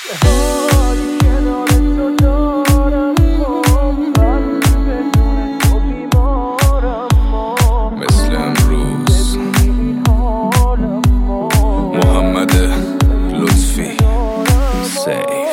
حالی کنار تو دارم من بدون تو بیمارم مثل امروز محمد لطفی سیف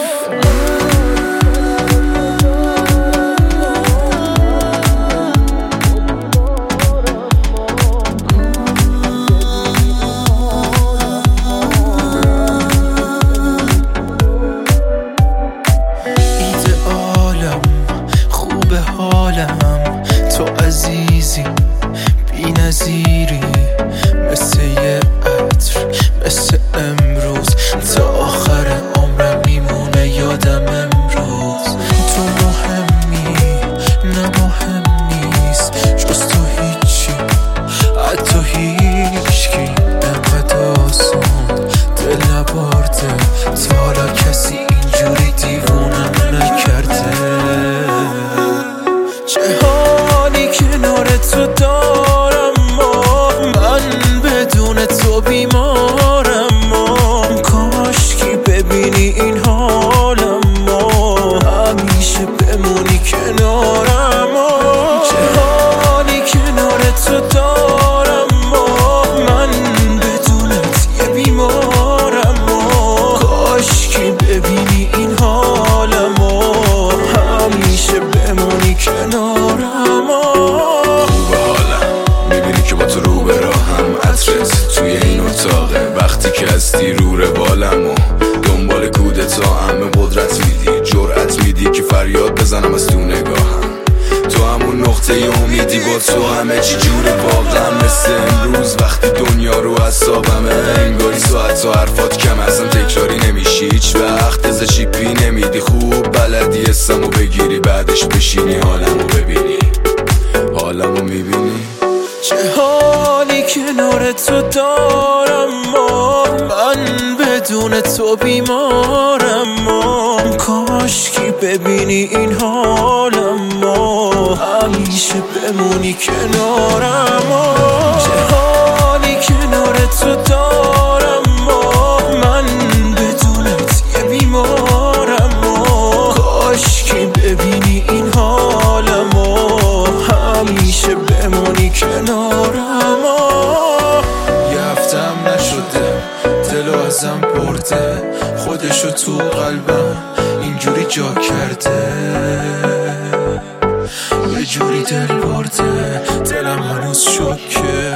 تو عزیزی بی نظیری مثل یه عطر مثل امروز تا آخر عمرم میمونه یادم امروز تو مهمی نه مهم نیست جز تو هیچی حتی هیچکی انقدر آسون دل نبرده تا حالا کسی اینجوری دیوونم نکرده چه حالی کنار تو دارم من بدون تو بیمارم کاش کی ببینی این حالم همیشه بمونی کنارم چه حالی کنار تو دارم من بدونت یه بیمارم کاش کی ببینی این حالم همیشه بمونی کنارم خوبه حالم میبینی که با تو رو به راهم عطرت توی این اتاقه وقتی که هستی رو روالم و دنبال کودتا همه قدرت میدی جرأت میدی که فریاد بزنم از تو نگاهم تو همون نقطه امیدی با تو همه چی جوره واقعا مثل امروز وقتی دنیا رو حسابمه انگاری ساعت و حرفات کم اصلا تکراری نمیشی هیچ وقت ازشی پی نمیدی خوب بلدی اسمو بگیری بعدش بشینی حالمو ببینی حالمو میبینی چه حالی کنار تو دارم من بدون تو بیمارم کاش کی ببینی این حالم همیشه بمونی کنارم چه حالی کنار تو دارم من بدونت یه بیمارم کاش کی ببینی این حالم همیشه بمونی کنارم یه هفتم نشده دلو ازم برده خودشو تو قلبم اینجوری جا کرده یه جوری دل برده دلم هنوز شکه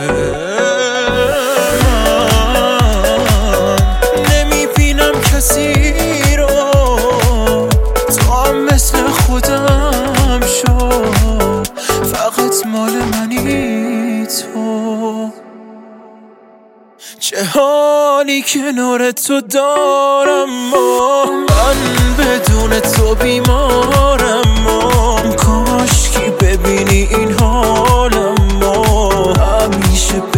نمیبینم کسی رو تو هم مثل خودم شو فقط مال منی تو چه حالی کنار تو دارم من بدون تو بیمارم کاش کی ببینی این حالم همیشه